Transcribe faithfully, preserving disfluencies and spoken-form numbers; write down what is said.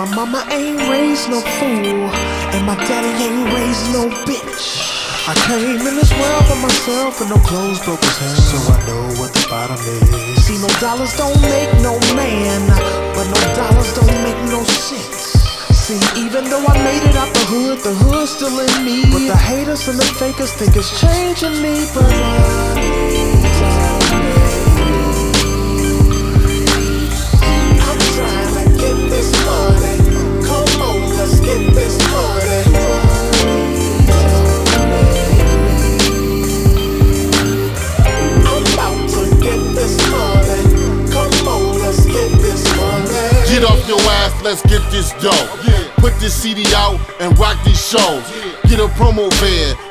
My mama ain't raised no fool, and my daddy ain't raised no bitch. I came in this world by myself and no clothes broke as hell, so I know what the bottom is. See, no dollars don't make no man, but no dollars don't make no sense. See, even though I made it out the hood, the hood's still in me. But the haters and the fakers think it's changing me. But money's all I'm trying to get this money. Come on, let's get this money. Get off your ass, let's get this dough. Put this C D out and rock these shows. Get a promo van,